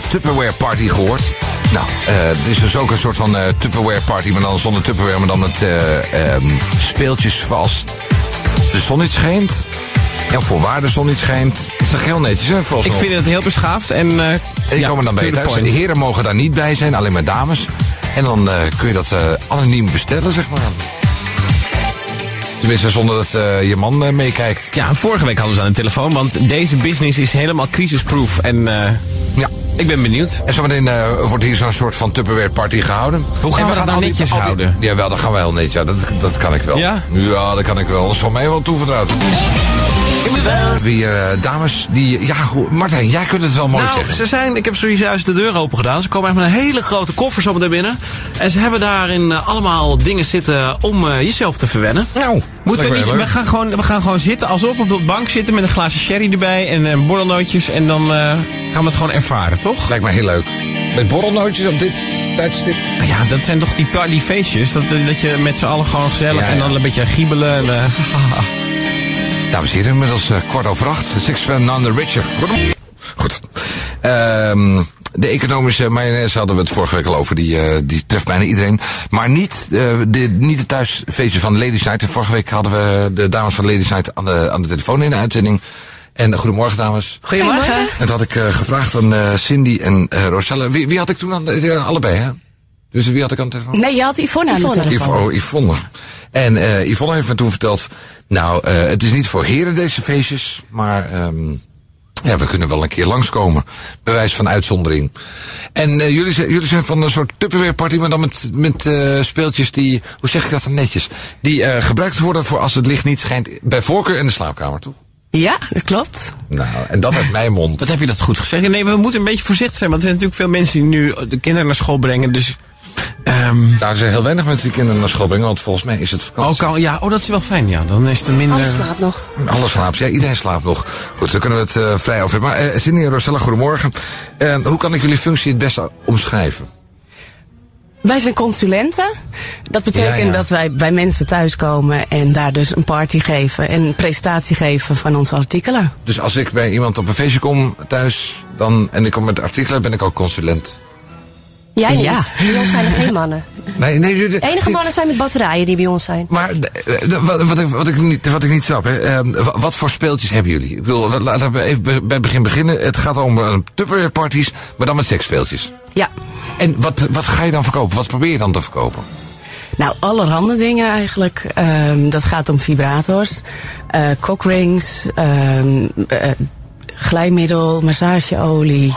Tupperware party gehoord? Nou, dit is dus ook een soort van Tupperware party, maar dan zonder Tupperware, maar dan met speeltjes zoals de zon niet schijnt. En voorwaar de zon niet schijnt. Het is toch heel netjes, hè? Ik vind het heel beschaafd en die komen dan bij je thuis. De heren mogen daar niet bij zijn, alleen maar dames. En dan kun je dat anoniem bestellen, zeg maar. Tenminste, zonder dat je man meekijkt. Ja, vorige week hadden ze aan de telefoon, want deze business is helemaal crisisproof. En ja, ik ben benieuwd. En zometeen wordt hier zo'n soort van Tupperware party gehouden. Hoe gaan we dat nou netjes houden? Jawel, dat gaan we heel netjes. Ja, dat kan ik wel. Ja? Ja, dat kan ik wel. Dat is van mij wel toevertrouwd. Weer dames die... Ja, Martijn, jij kunt het wel mooi zeggen. Ik heb zojuist de deur open gedaan. Ze komen echt met een hele grote koffer zo meteen binnen. En ze hebben daarin allemaal dingen zitten om jezelf te verwennen. Nou, we gaan gewoon zitten alsof we op de bank zitten met een glaasje sherry erbij en borrelnootjes. En dan gaan we het gewoon ervaren, toch? Lijkt mij heel leuk. Met borrelnootjes op dit tijdstip. Nou ja, dat zijn toch die feestjes. Dat je met z'n allen gewoon gezellig en dan een beetje giebelen. En, dames en heren, inmiddels 7:15. Six Van on the Richer. Goed. De economische mayonaise hadden we het vorige week al over. Die treft bijna iedereen. Maar niet het thuisfeestje van Ladies Night. Vorige week hadden we de dames van Ladies Night aan de telefoon in de uitzending. En goedemorgen, dames. Goedemorgen. En dat had ik gevraagd aan Cindy en Roselle. Wie had ik toen aan allebei, hè? Dus wie had ik aan de telefoon? Nee, je had Yvonne aan de telefoon. Yvonne. En Yvonne heeft me toen verteld... Nou, het is niet voor heren deze feestjes, maar... ja, we kunnen wel een keer langskomen. Bewijs van uitzondering. En jullie zijn van een soort Tupperware party, maar dan met speeltjes die... Hoe zeg ik dat dan netjes? Die gebruikt worden voor als het licht niet schijnt. Bij voorkeur in de slaapkamer, toch? Ja, dat klopt. Nou, en dat uit mijn mond. Wat heb je dat goed gezegd? Nee, we moeten een beetje voorzichtig zijn, want er zijn natuurlijk veel mensen die nu de kinderen naar school brengen, dus... Daar zijn heel weinig mensen die kinderen naar school brengen, want volgens mij is het vakantie. Dat is wel fijn, ja. Dan is het minder... Alles slaapt nog. Alles slaapt, ja. Iedereen slaapt nog. Goed, dan kunnen we het vrij over hebben. Maar Cindy en Rosella, goedemorgen. Hoe kan ik jullie functie het beste omschrijven? Wij zijn consulenten. Dat betekent dat wij bij mensen thuiskomen en daar dus een party geven en een presentatie geven van onze artikelen. Dus als ik bij iemand op een feestje kom thuis en ik kom met artikelen, ben ik ook consulent? Jij niet. Bij ons zijn er geen mannen. Nee, de enige mannen zijn met batterijen die bij ons zijn. Maar wat ik niet snap, hè. Wat voor speeltjes hebben jullie? Ik bedoel, laten we even bij het begin beginnen. Het gaat om Tupperware parties, maar dan met seksspeeltjes. Ja. En wat ga je dan verkopen? Wat probeer je dan te verkopen? Nou, allerhande dingen eigenlijk. Dat gaat om vibrators, cockrings, glijmiddel, massageolie.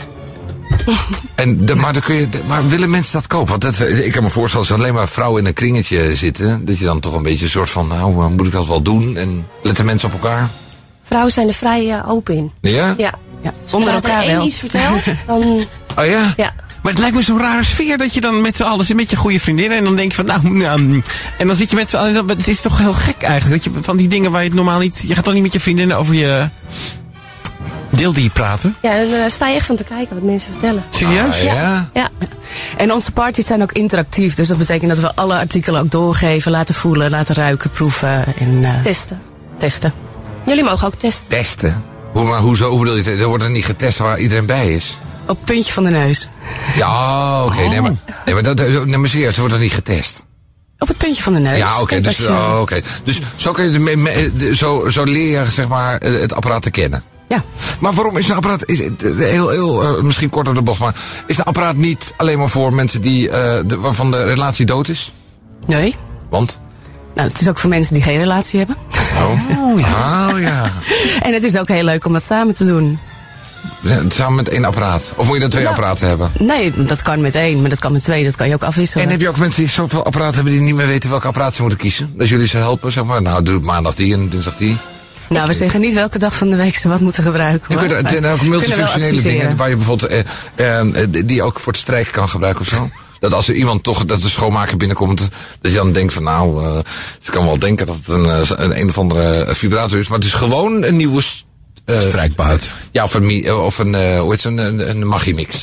Maar willen mensen dat kopen? Want ik kan me voorstellen, als alleen maar vrouwen in een kringetje zitten, dat je dan toch een beetje een soort van, nou, moet ik dat wel doen? En letten mensen op elkaar? Vrouwen zijn er vrij open in. Ja? Ja. Onder elkaar wel. Als iets vertelt, dan... Oh ja? Ja. Maar het lijkt me zo'n rare sfeer dat je dan met z'n allen zit met je goede vriendinnen en dan denk je van, en dan zit je met z'n allen, het is toch heel gek eigenlijk, dat je van die dingen waar je het normaal niet, je gaat toch niet met je vriendinnen over je... Deeldier praten? Ja, dan sta je echt van te kijken wat mensen vertellen. Serieus? Ja. En onze parties zijn ook interactief. Dus dat betekent dat we alle artikelen ook doorgeven, laten voelen, laten ruiken, proeven en testen. Jullie mogen ook testen. Testen? Maar hoezo? Hoe bedoel je? Er wordt er niet getest waar iedereen bij is? Op het puntje van de neus. Ja, oké. Nee, maar serieus, er wordt er niet getest. Op het puntje van de neus. Ja, oké. Dus zo kun je zo leer je zeg maar het apparaat te kennen. Ja. Maar waarom is een apparaat, misschien kort op de bocht, maar is een apparaat niet alleen maar voor mensen waarvan de relatie dood is? Nee. Want? Nou, het is ook voor mensen die geen relatie hebben. Oh ja. En het is ook heel leuk om dat samen te doen. Samen met één apparaat? Of moet je dan twee apparaten hebben? Nee, dat kan met één, maar dat kan met twee, dat kan je ook afwisselen. En heb je ook mensen die zoveel apparaten hebben die niet meer weten welke apparaat ze moeten kiezen? Dat jullie ze helpen, zeg maar, nou doe het maandag die en dinsdag die. Nou, we zeggen niet welke dag van de week ze wat moeten gebruiken. Hoor. Er zijn ook multifunctionele dingen waar je bijvoorbeeld die ook voor het strijken kan gebruiken of zo. Dat als er iemand toch, dat de schoonmaker binnenkomt, dat je dan denkt van nou, ze kan wel denken dat het een of andere vibrator is, maar het is gewoon een nieuwe strijkbuit. Ja, of een hoe heet het, een Magimix.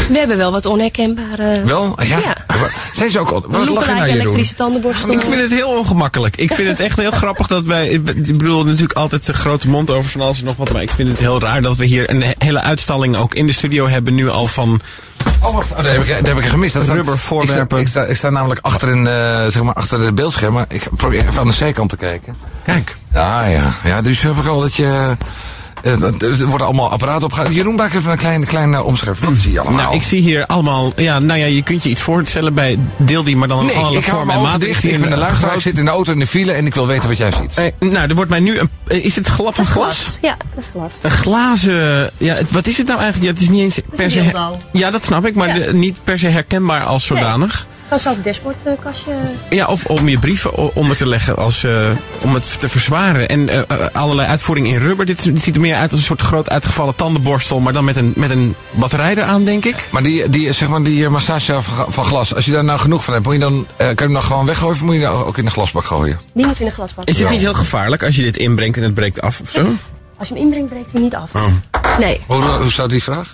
We hebben wel wat onherkenbare... Wel? Ja? Ja. Zijn ze ook... Wat lach je Lookalike nou, Jeroen? elektrische tandenborstel. Ik vind het heel ongemakkelijk. Ik vind het echt heel grappig dat wij... Ik bedoel natuurlijk altijd een grote mond over van alles en nog wat. Maar ik vind het heel raar dat we hier een hele uitstalling ook in de studio hebben nu al van... Oh, wacht. Dat heb ik gemist. Dat Rubbervoorwerpen. Ik sta namelijk achter de beeldschermen. Ik probeer even aan de zijkant te kijken. Kijk. Ja, dus heb ik al dat je... er worden allemaal apparaten opgehaald. Jeroen, maak even een kleine omschrijving. Wat zie je allemaal? Nou, ik zie hier allemaal... Ja, nou ja, je kunt je iets voorstellen bij deel die, maar dan Nee, allerlei ik hou vormen mijn en ogen maten. dicht. Ik ben de luisteraar. Ik zit in de auto in de file en ik wil weten wat jij ziet. Nou, er wordt mij nu een... Is het van glas? Ja, dat is glas. Een glazen... Ja, wat is het nou eigenlijk? Ja, het is niet eens per se... Ja, dat snap ik, maar Ja. Niet per se herkenbaar als zodanig. Kan zo op het dashboardkastje... Ja, of om je brieven onder te leggen als, om het te verzwaren. En allerlei uitvoering in rubber. Dit ziet er meer uit als een soort groot uitgevallen tandenborstel, maar dan met een batterij eraan, denk ik. Maar die massage van glas, als je daar nou genoeg van hebt, moet je dan, kan je hem dan gewoon weggooien of moet je hem ook in de glasbak gooien? Die moet in de glasbak. Is het niet heel gevaarlijk als je dit inbrengt en het breekt af of zo? Als je hem inbrengt, breekt hij niet af. Oh. Nee. Hoe staat die vraag?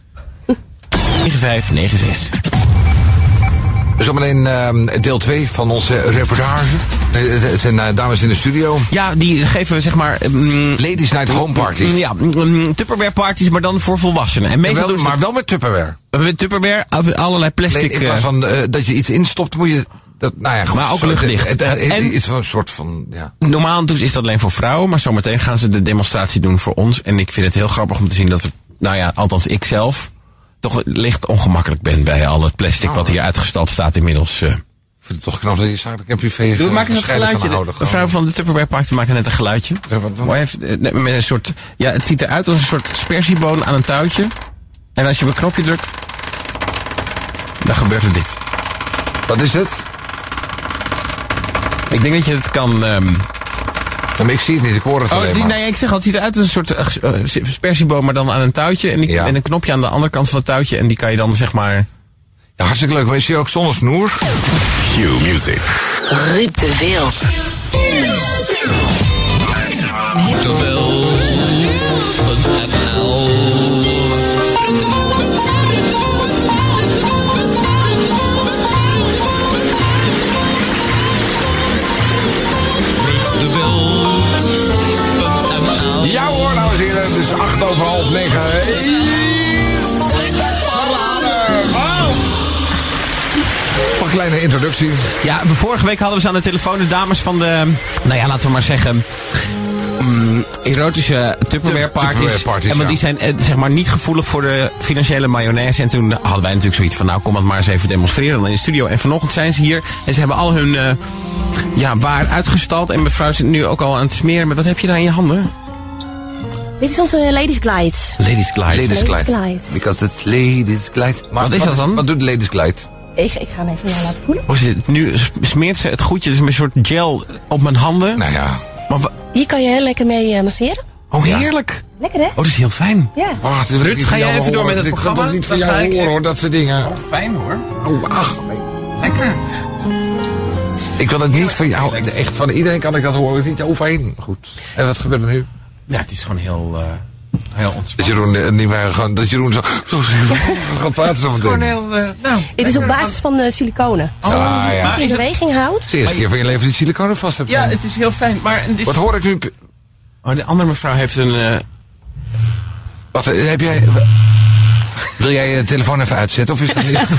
9596. Zometeen deel 2 van onze reportage. Het zijn dames in de studio. Ja, die geven zeg maar... Ladies Night Home Parties. Ja, Tupperware parties, maar dan voor volwassenen. En meestal doen ze Maar wel met Tupperware. met Tupperware allerlei plastic... In plaats van dat je iets instopt, moet je... Nou ja, goed, Maar ook luchtdicht. En- Iets van een soort van... Ja. Normaal dus is dat alleen voor vrouwen, maar zometeen gaan ze de demonstratie doen voor ons. En ik vind het heel grappig om te zien dat we, nou ja, althans ik zelf, toch licht ongemakkelijk ben bij al het plastic wat hier uitgestald staat inmiddels. Ik vind het toch knap dat je zakelijk en privé... Doe, maak eens een gescheiden kan geluidje. houden, De vrouw van de Tupperware party maakte net een geluidje. Ja, wat dan? Mooi even, met een soort, ja, het ziet eruit als een soort spersieboon aan een touwtje. En als je op een knopje drukt, dan gebeurt er dit. Wat is het? Ik denk dat je het kan... Maar ik zie het niet, ik hoor het alleen maar. Nee, ik zeg al, het ziet eruit als een soort spersieboom, maar dan aan een touwtje. En, Ja. en een knopje aan de andere kant van het touwtje. En die kan je dan zeg maar... Ja, hartstikke leuk, maar is hij ook zonder snoer? Q-Music. Ruud de Wild. Ja hoor, dames en heren, het is 9:08. Nog een kleine introductie. Ja, vorige week hadden we ze aan de telefoon de dames van de... Nou ja, laten we maar zeggen... erotische Tupperware parties. Tupperware parties, En want ja. die zijn zeg maar niet gevoelig voor de financiële mayonaise. En toen hadden wij natuurlijk zoiets van, nou kom het maar eens even demonstreren dan in de studio. En vanochtend zijn ze hier en ze hebben al hun waar uitgestald. En mevrouw zit nu ook al aan het smeren. Maar wat heb je daar in je handen? Dit is onze Ladies Glide. Ladies Glide. Ladies Glide. Glide. Because it's Ladies Glide. Maar Wat is dat dan? Wat doet de Ladies Glide? Ik ga hem even laten voelen. Hoe zit het? Nu smeert ze het goedje, dus een soort gel op mijn handen. Nou ja. Maar Hier kan je heel lekker mee masseren. oh, heerlijk. Lekker hè? Oh, dat is heel fijn. Ja. Oh, dit wil ik Ruud, niet ga van jij jou even door horen. met het Ik programma? kan dat niet van Dan jou ga ik horen hoor, dat soort dingen. Fijn hoor. Oh, ach. Lekker. Ik wil het niet van jou. Echt van iedereen kan ik dat horen. Niet overheen. Goed. En wat gebeurt er nu? Ja, het is gewoon heel Dat ontspannen. Jeroen niet meer gewoon. Dat Jeroen zo gaat praten zo Het is gewoon meteen. heel... nou, Dit is op basis van siliconen. Ah, ja. maar In is het, beweging houdt. Het is de eerste keer van je leven dat je siliconen vast hebt. ja, het is heel fijn. Maar het is, Wat hoor ik nu? oh, de andere mevrouw heeft een... Wat heb jij? Wil jij je telefoon even uitzetten of is dat niet?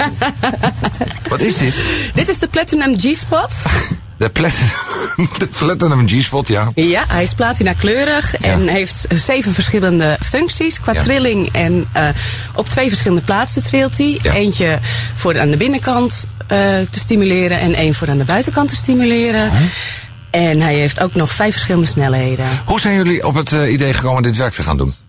Wat is dit? Dit is de Platinum G-Spot. De Platinum G-Spot, ja. Ja, hij is platina kleurig en heeft 7 verschillende functies qua Ja. trilling. En op 2 verschillende plaatsen trilt hij. Ja. Eentje voor aan de binnenkant te stimuleren en 1 voor aan de buitenkant te stimuleren. En hij heeft ook nog 5 verschillende snelheden. Hoe zijn jullie op het idee gekomen dit werk te gaan doen?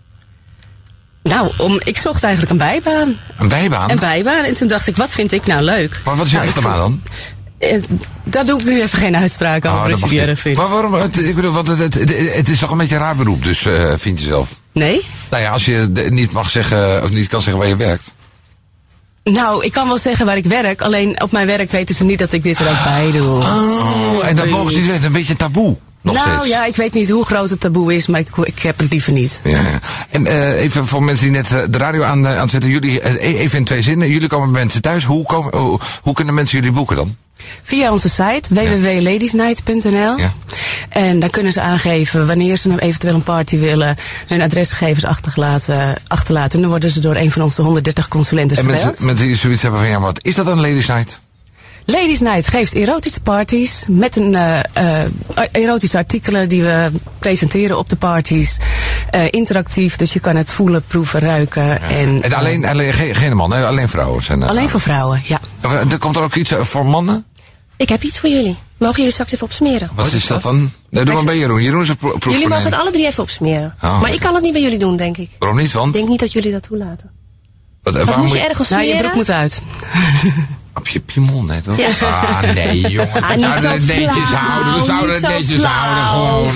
Nou, ik zocht eigenlijk een bijbaan. Een bijbaan? Een bijbaan. En toen dacht ik, wat vind ik nou leuk? Maar wat is je Nou, echte baan dan? Daar doe ik nu even geen uitspraak over, dat als je mag die niet. erg vindt. Maar waarom? Ik bedoel, want het is toch een beetje een raar beroep, dus vind je zelf. Nee? Nou ja, als je niet mag zeggen, of niet kan zeggen waar je werkt. Nou, ik kan wel zeggen waar ik werk. Alleen op mijn werk weten ze niet dat ik dit er ook bij doe. Oh, en dat mogen ze niet weten. Een beetje taboe. Nog steeds? Ja, ik weet niet hoe groot het taboe is, maar ik heb het liever niet. Ja. En even voor mensen die net de radio aan zetten. Jullie, even in 2 zinnen. Jullie komen bij mensen thuis. Hoe kunnen mensen jullie boeken dan? Via onze site www.ladiesnight.nl. Ja. En dan kunnen ze aangeven wanneer ze eventueel een party willen, hun adresgegevens achterlaten. En dan worden ze door een van onze 130 consulenten gebeld. En mensen die zoiets hebben van, ja, wat is dat dan, Ladies Night? Ladies Night geeft erotische parties met erotische artikelen die we presenteren op de parties. Interactief, dus je kan het voelen, proeven, ruiken. En alleen geen man, hè? Alleen vrouwen zijn alleen voor vrouwen, ja. Komt er ook iets voor mannen? Ik heb iets voor jullie. Mogen jullie straks even opsmeren? Wat is dat dan? Nee, doe maar bij Jeroen. Jeroen is een proef. Jullie mogen het alle 3 even opsmeren. Oh. Maar ik kan het niet bij jullie doen, denk ik. Waarom niet? Want? Ik denk niet dat jullie dat toelaten. Waarom moet je ergens smeren? Nou, je broek moet uit. Op je piemel net, toch? Ja. Ah, nee, jongen. We niet zouden zo het netjes flauw, houden. We niet zouden het zo netjes flauw. houden, gewoon.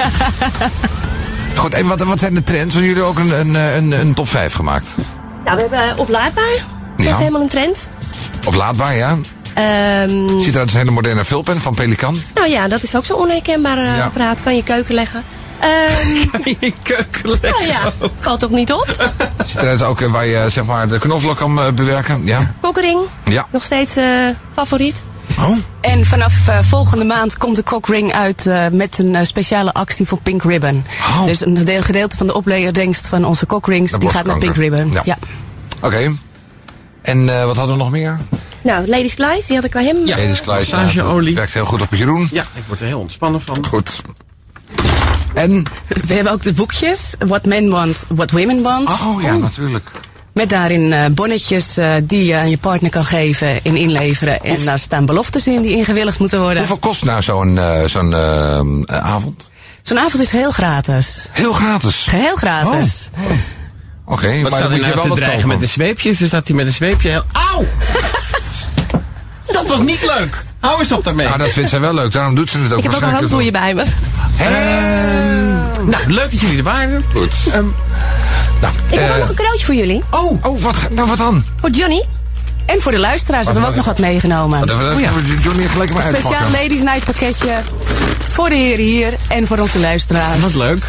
Goed, en wat zijn de trends? Want jullie hebben ook een top 5 gemaakt. Nou, we hebben oplaadbaar. Dat Ja. is helemaal een trend. Oplaadbaar, ja. Ziet eruit als een hele moderne vulpen van Pelikan. Nou ja, dat is ook zo'n onherkenbaar apparaat. Kan je keuken leggen. In je keuken leggen. Nou ja, valt toch niet op? Ziet eruit ook waar je zeg maar de knoflook kan bewerken. Ja. Kokering, Ja. nog steeds favoriet. Oh. En vanaf volgende maand komt de cockring uit met een speciale actie voor Pink Ribbon. Oh. Dus een gedeelte van de opbrengst van onze cockrings, die gaat naar Pink Ribbon. Ja. Ja. Oké. En wat hadden we nog meer? Nou, Ladies Glide, die had ik bij hem. Ja. Ladies Glide. Massageolie. Werkt heel goed op Jeroen. Ja, ik word er heel ontspannen van. Goed. En? We hebben ook de boekjes, What Men Want, What Women Want. Oh ja, natuurlijk. Met daarin bonnetjes die je aan je partner kan geven en inleveren. En daar staan beloftes in die ingewilligd moeten worden. Hoeveel kost nou zo'n avond? Zo'n avond is heel gratis. Heel gratis. Geheel gratis. Oké, Wat maar staat dan hij moet je nou wel te wat dreigen kopen. met de zweepjes? Dus staat hij met een zweepje heel... Auw! Dat was niet leuk. Hou eens op daarmee. Nou, dat vindt zij wel leuk. Daarom doet ze het ook Ik heb ook een waarschijnlijk. handboeien bij me. Nou, leuk dat jullie er waren. Goed. Nou, Ik heb ook nog een cadeautje voor jullie. wat dan? Voor Johnny. En voor de luisteraars hebben we ook nog wat meegenomen. Dat Johnny gelijk maar Speciaal uitpakken. Ladies Night pakketje voor de heren hier en voor onze luisteraars. Wat leuk.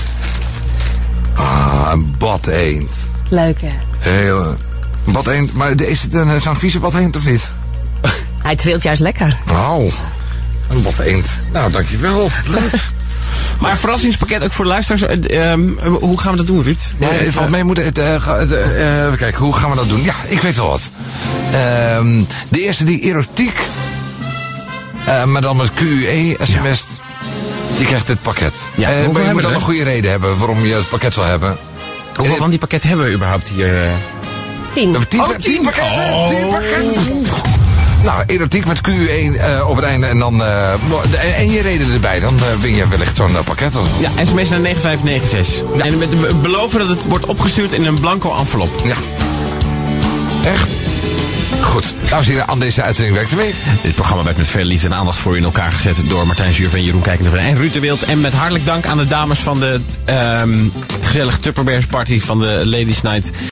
Ah, een badeend. Leuk hè. Heel... Een badeend. Maar is het zo'n vieze badeend of niet? Hij trilt juist lekker. Oh, een badeend. Nou, dankjewel. Leuk. Maar een verrassingspakket ook voor de luisteraars. Hoe gaan we dat doen, Ruud? Nee, valt mee moeten. Even kijken, hoe gaan we dat doen? Ja, ik weet wel wat. De eerste die erotiek, maar dan met QE, sms, die krijgt dit pakket. Ja, hoeveel maar je hebben moet we dan er? een goede reden hebben waarom je het pakket wil hebben. Hoeveel van die pakketten hebben we überhaupt hier? 10. 10 pakketten! 10 pakketten! Nou, erotiek met QE op het einde en dan en je reden erbij. Dan win je wellicht zo'n pakket. Ja, sms naar 9596. Ja. En met beloven dat het wordt opgestuurd in een blanco envelop. Ja. Echt? Goed. Dames en heren, aan deze uitzending werkt mee. Dit programma werd met veel liefde en aandacht voor u in elkaar gezet door Martijn Zuurveen, Jeroen Kijkende en Ruud de Wild. En met hartelijk dank aan de dames van de gezellige Tupperwares party van de Ladies Night.